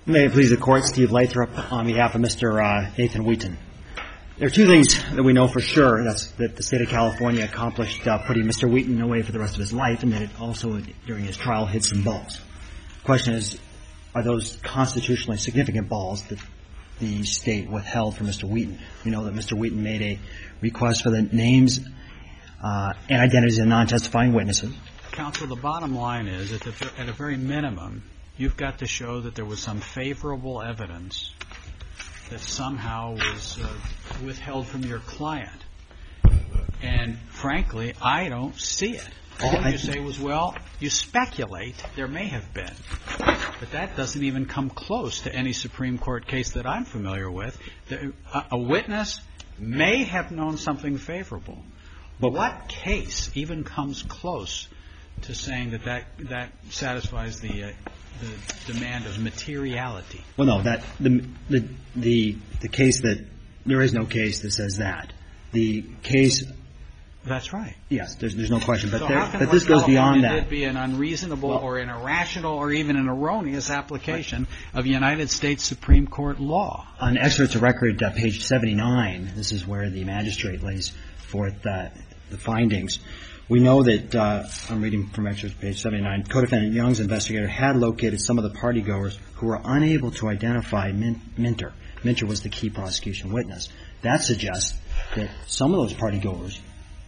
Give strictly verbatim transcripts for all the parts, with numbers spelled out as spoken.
May it please the Court, Steve Lathrop on behalf of Mister Uh, Nathan Wheaton. There are two things that we know for sure. That's that the state of California accomplished uh, putting Mister Wheaton away for the rest of his life, and that it also, during his trial, hit some balls. The question is, are those constitutionally significant balls that the state withheld from Mister Wheaton? We know that Mister Wheaton made a request for the names uh, and identities of non-testifying witnesses. Counsel, the bottom line is, at, the, at a very minimum, you've got to show that there was some favorable evidence that somehow was uh, withheld from your client. And frankly, I don't see it. All you say was, well, you speculate there may have been. But that doesn't even come close to any Supreme Court case that I'm familiar with. The, a, a witness may have known something favorable. But what case even comes close to saying that that, that satisfies the uh, the demand of materiality? Well, no, that the the the the case that there is no case that says that. The case. That's right. Yes, there's there's no question, but so there, how can but this goes beyond that. It be an unreasonable well, or an irrational or even an erroneous application right. of United States Supreme Court law? On excerpts of record, uh, page seventy-nine, this is where the magistrate lays forth uh, the findings. We know that, uh, I'm reading from excerpts page seventy-nine, co-defendant Young's investigator had located some of the partygoers who were unable to identify Min- Minter. Minter was the key prosecution witness. That suggests that some of those partygoers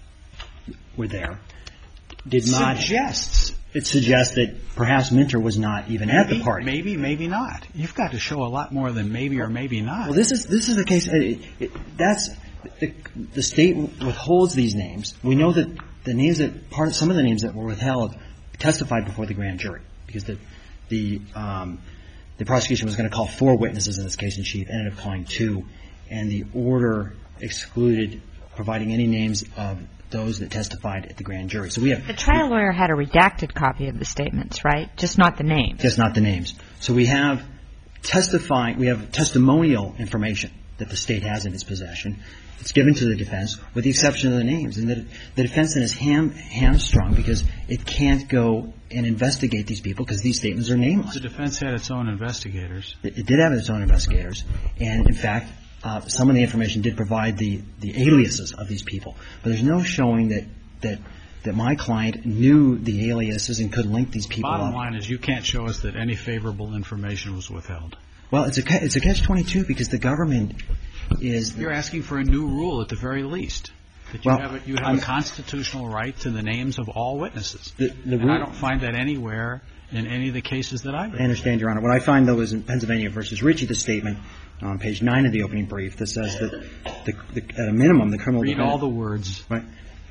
were there. Did not suggests. It suggests that perhaps Minter was not even maybe, at the party. Maybe, maybe not. You've got to show a lot more than maybe or maybe not. Well, this is this is the case. It, it, that's the, the state withholds these names. We know that the names that part of some of the names that were withheld testified before the grand jury because the the um, the prosecution was going to call four witnesses in this case in chief, ended up calling two, and the order excluded providing any names of those that testified at the grand jury. So we have the trial lawyer had a redacted copy of the statements, right? Just not the names. Just not the names. So we have testifying. We have testimonial information that the state has in its possession. It's given to the defense with the exception of the names, and the, the defense then is ham, hamstrung because it can't go and investigate these people because these statements are nameless. The defense had its own investigators. It, it did have its own investigators, and in fact, uh, some of the information did provide the, the aliases of these people, but there's no showing that that that my client knew the aliases and could link these people Bottom up. Bottom line is you can't show us that any favorable information was withheld. Well, it's a it's a catch twenty-two because the government is. You're asking for a new rule at the very least. That you well, have a, you have I'm, a constitutional right to the names of all witnesses. The, the and rule, I don't find that anywhere in any of the cases that I've read. I understand, Your Honor. What I find, though, is in Pennsylvania versus Ritchie, the statement on page nine of the opening brief that says that the, the, at a minimum the criminal Read defendant, all the words. Right.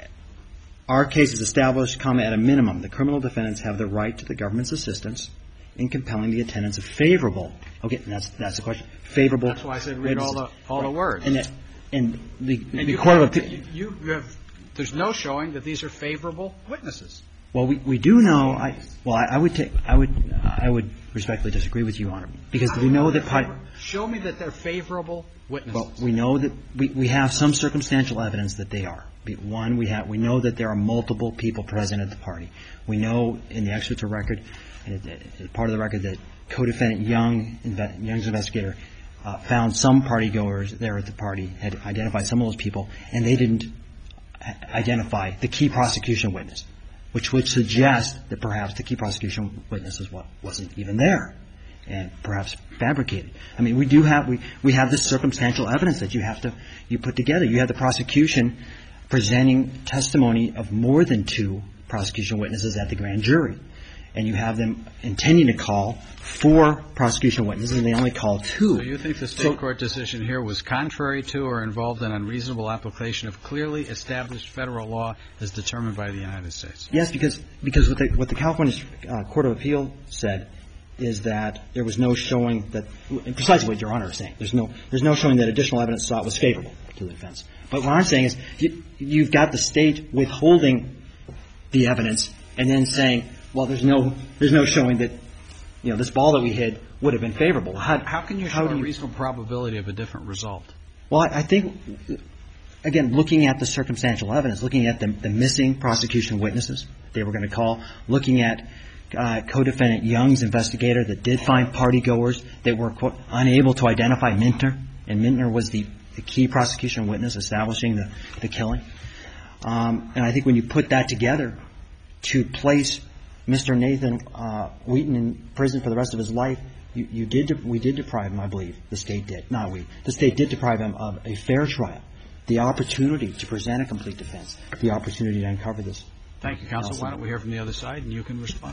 Our case is established, comma, at a minimum, the criminal defendants have the right to the government's assistance in compelling the attendance of favorable. Okay, and that's that's the question. Favorable. That's why I said read all the all right. the words. And, that, and the, and the you court of appeal. You, you have. There's no showing that these are favorable witnesses. Well, we we do know. I well, I, I would take. I would I would respectfully disagree with you, Your Honor, because we know that. Pot, show me that they're favorable witnesses. Well, we know that we we have some circumstantial evidence that they are. One, we have we know that there are multiple people present at the party. We know in the excerpts of record, and it, it, part of the record, that co-defendant Young, Young's investigator, uh, found some party goers there at the party, had identified some of those people, and they didn't identify the key prosecution witness, which would suggest that perhaps the key prosecution witness is what wasn't even there, and perhaps fabricated. I mean, we do have we we have this circumstantial evidence that you have to you put together. You have the prosecution presenting testimony of more than two prosecution witnesses at the grand jury. And you have them intending to call four prosecution witnesses, and they only call two. So you think the state so, court decision here was contrary to or involved in unreasonable application of clearly established federal law as determined by the United States? Yes, because because what the, what the California uh, Court of Appeal said is that there was no showing that, precisely what Your Honor is saying, there's no there's no showing that additional evidence sought was favorable to the defense. But what I'm saying is you, you've got the state withholding the evidence and then saying, well, there's no there's no showing that, you know, this ball that we hid would have been favorable. How, how can you show a reasonable probability of a different result? Well, I, I think, again, looking at the circumstantial evidence, looking at the, the missing prosecution witnesses they were going to call, looking at uh, co-defendant Young's investigator that did find party-goers that were, quote, unable to identify Mintner, and Mintner was the, the key prosecution witness establishing the, the killing. Um, and I think when you put that together to place Mister Nathan uh, Wheaton in prison for the rest of his life, you, you did de- we did deprive him, I believe, the State did, not we, the State did deprive him of a fair trial, the opportunity to present a complete defense, the opportunity to uncover this. Thank you, counsel. Why don't we hear from the other side, and you can respond.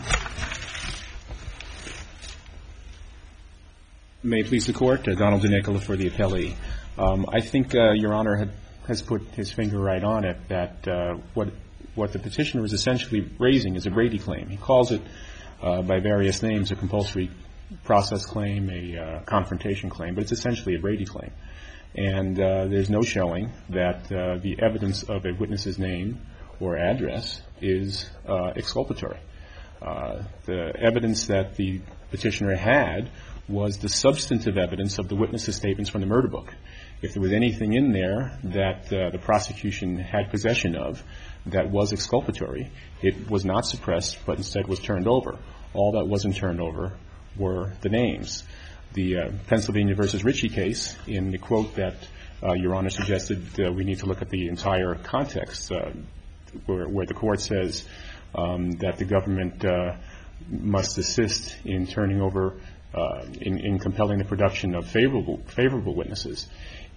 May it please the Court, uh, Donald DeNicola for the appellee. Um, I think uh, Your Honor had, has put his finger right on it, that uh, what what the petitioner is essentially raising is a Brady claim. He calls it uh, by various names, a compulsory process claim, a uh, confrontation claim, but it's essentially a Brady claim. And uh, there's no showing that uh, the evidence of a witness's name or address is uh, exculpatory. Uh, the evidence that the petitioner had was the substantive evidence of the witness's statements from the murder book. If there was anything in there that uh, the prosecution had possession of that was exculpatory, it was not suppressed, but instead was turned over. All that wasn't turned over were the names. The uh, Pennsylvania versus Ritchie case, in the quote that uh, Your Honor suggested uh, we need to look at the entire context, uh, where, where the court says um, that the government uh, must assist in turning over, uh, in, in compelling the production of favorable favorable witnesses.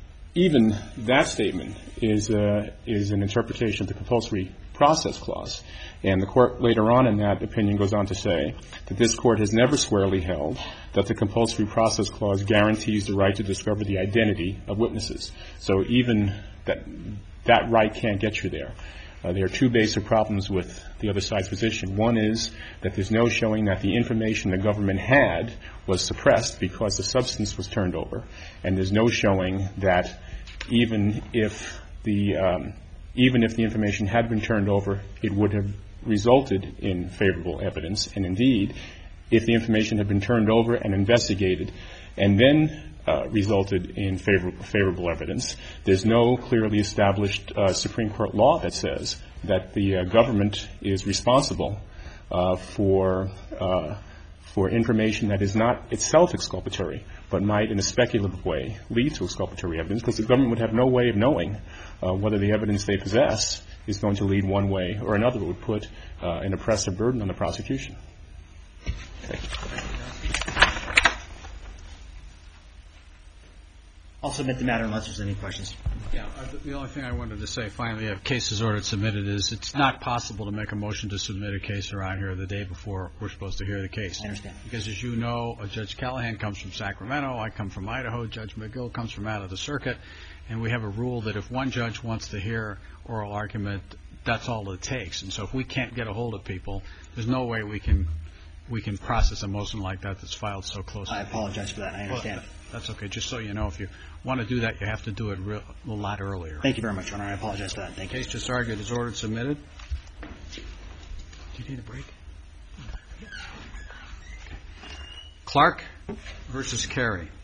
Even that statement is uh, is an interpretation of the compulsory process clause. And the court later on in that opinion goes on to say that this court has never squarely held that the compulsory process clause guarantees the right to discover the identity of witnesses. So even that that right can't get you there. Uh, there are two basic problems with the other side's position. One is that there's no showing that the information the government had was suppressed because the substance was turned over. And there's no showing that even if the um, even if the information had been turned over, it would have resulted in favorable evidence. And indeed, if the information had been turned over and investigated and then uh, resulted in favor- favorable evidence, there's no clearly established uh, Supreme Court law that says that the uh, government is responsible uh, for uh, for information that is not itself exculpatory, but might in a speculative way lead to exculpatory evidence, because the government would have no way of knowing uh, whether the evidence they possess is going to lead one way or another. It would put uh, an oppressive burden on the prosecution. Thank you. I'll submit the matter unless there's any questions. Yeah, uh, the only thing I wanted to say, finally, if cases ordered submitted, is it's not possible to make a motion to submit a case around here the day before we're supposed to hear the case. I understand. Because as you know, uh, Judge Callahan comes from Sacramento, I come from Idaho, Judge McGill comes from out of the circuit, and we have a rule that if one judge wants to hear oral argument, that's all it takes. And so if we can't get a hold of people, there's no way we can we can process a motion like that that's filed so close. I apologize for that. I understand. Well, that's okay. Just so you know, if you want to do that, you have to do it real, a lot earlier. Thank you very much, Your Honor. I apologize for that. Thank you. Case just argued is ordered submitted. Do you need a break? Clark versus Carey.